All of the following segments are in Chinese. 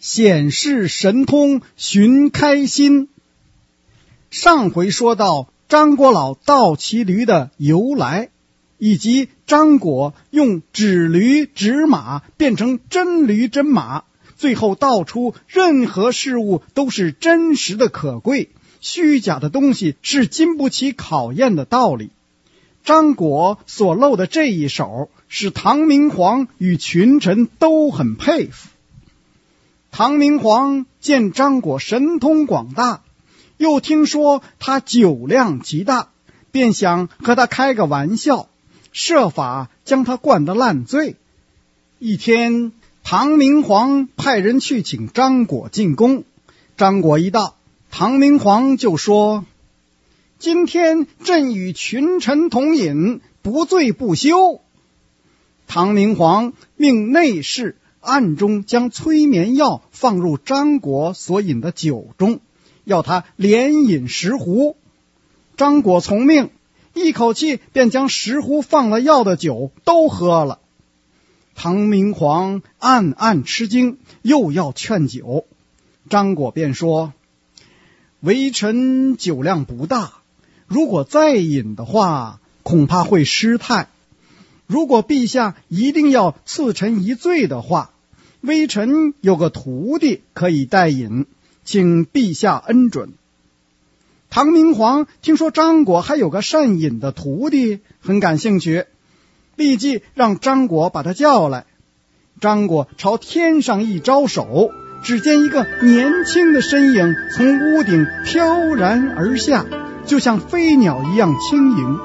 显示神通，寻开心。上回说到张果老盗骑驴的由来，以及张果用纸驴纸马变成真驴真马，最后道出任何事物都是真实的可贵，虚假的东西是经不起考验的道理。张果所露的这一手，使唐明皇与群臣都很佩服。唐明皇见张果神通广大，又听说他酒量极大，便想和他开个玩笑，设法将他灌得烂醉。一天，唐明皇派人去请张果进宫。张果一到，唐明皇就说：今天朕与群臣同饮，不醉不休。唐明皇命内侍暗中将催眠药放入张果所饮的酒中，要他连饮10壶。张果从命，一口气便将10壶放了药的酒都喝了。唐明皇暗暗吃惊，又要劝酒。张果便说：微臣酒量不大，如果再饮的话，恐怕会失态。如果陛下一定要赐臣一醉的话，微臣有个徒弟可以代饮，请陛下恩准。唐明皇听说张果还有个善饮的徒弟，很感兴趣，立即让张果把他叫来。张果朝天上一招手，只见一个年轻的身影从屋顶飘然而下，就像飞鸟一样轻盈。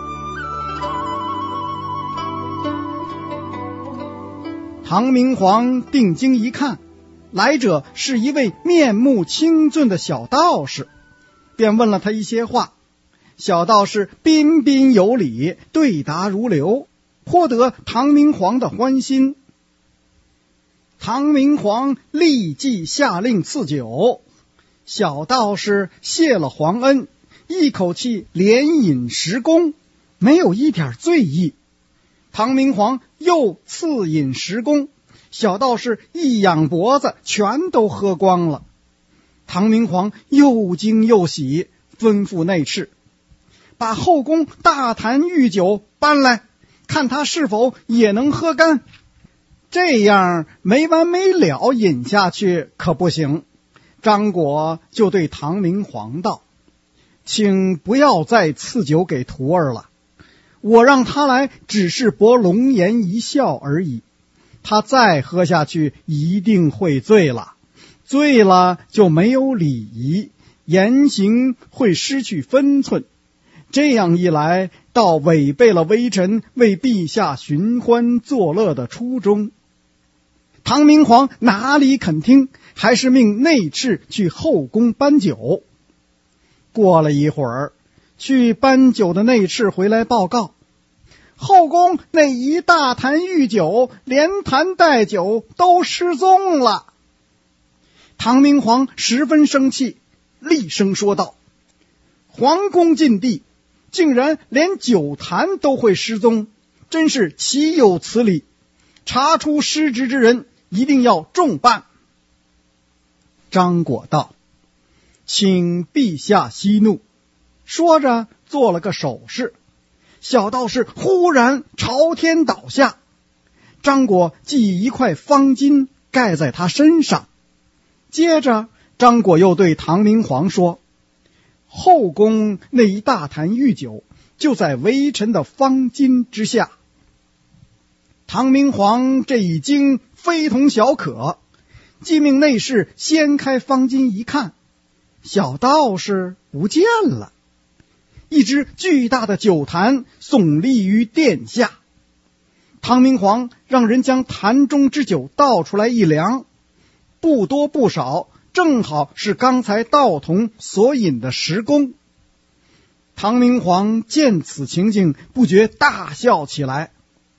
唐明皇定睛一看，来者是一位面目清俊的小道士，便问了他一些话。小道士彬彬有礼，对答如流，颇得唐明皇的欢心。唐明皇立即下令赐酒，小道士谢了皇恩，一口气连饮10盅，没有一点醉意。唐明皇又赐饮10盅，小道士一仰脖子，全都喝光了。唐明皇又惊又喜，吩咐内侍把后宫大坛御酒搬来，看他是否也能喝干。这样没完没了饮下去可不行。张果就对唐明皇道：请不要再赐酒给徒儿了，我让他来只是博龙颜一笑而已，他再喝下去一定会醉了，醉了就没有礼仪，言行会失去分寸，这样一来，倒违背了微臣为陛下寻欢作乐的初衷。唐明皇哪里肯听，还是命内侍去后宫搬酒。过了一会儿，去搬酒的内侍回来报告，后宫那一大坛御酒，连坛带酒都失踪了。唐明皇十分生气，厉声说道：皇宫禁地，竟然连酒坛都会失踪，真是岂有此理！查出失职之人，一定要重办。张果道：请陛下息怒。说着做了个手势，小道士忽然朝天倒下。张果即以一块方巾盖在他身上。接着张果又对唐明皇说：后宫那一大坛御酒就在微臣的方巾之下。唐明皇这一惊非同小可，即命内侍掀开方巾一看，小道士不见了，一只巨大的酒坛耸立于殿下。唐明皇让人将坛中之酒倒出来一量，不多不少，正好是刚才道童所饮的10盅。唐明皇见此情景，不觉大笑起来。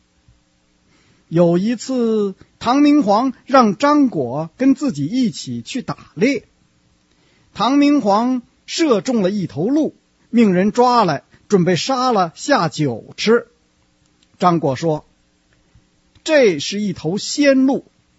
有一次，唐明皇让张果跟自己一起去打猎，唐明皇射中了一头鹿，命人抓来，准备杀了下酒吃。张果说：这是一头鲜鹿，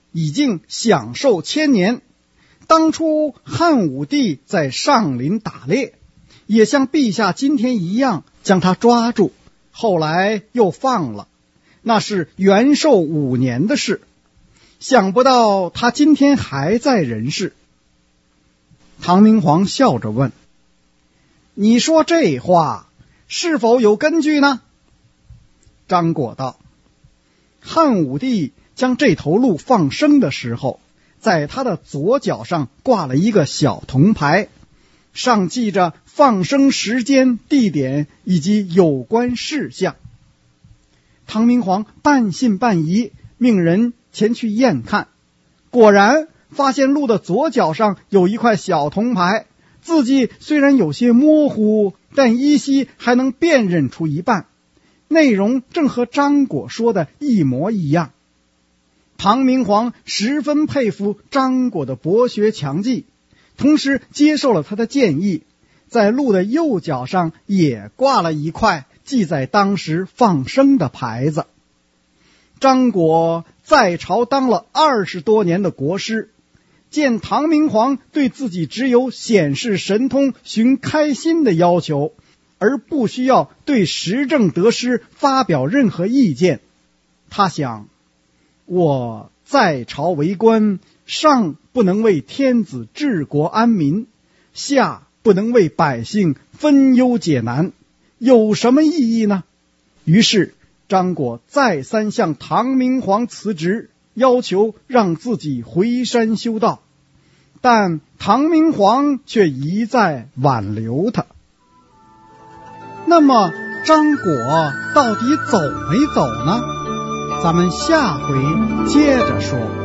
已经享寿千年。当初汉武帝在上林打猎，也像陛下今天一样将他抓住，后来又放了，那是元寿5年的事。想不到他今天还在人世。唐明皇笑着问：你说这话是否有根据呢？张果道：汉武帝将这头鹿放生的时候，在他的左脚上挂了一个小铜牌，上记着放生时间、地点以及有关事项。唐明皇半信半疑，命人前去验看，果然发现鹿的左脚上有一块小铜牌，字迹虽然有些模糊，但依稀还能辨认出一半，内容正和张果说的一模一样。唐明皇十分佩服张果的博学强记，同时接受了他的建议，在鹿的右脚上也挂了一块记载当时放生的牌子。张果在朝当了20多年的国师，见唐明皇对自己只有显示神通、寻开心的要求，而不需要对时政得失发表任何意见，他想，我在朝为官，上不能为天子治国安民，下不能为百姓分忧解难，有什么意义呢？于是张果再三向唐明皇辞职，要求让自己回山修道，但唐明皇却一再挽留他。那么张果到底走没走呢？咱们下回接着说。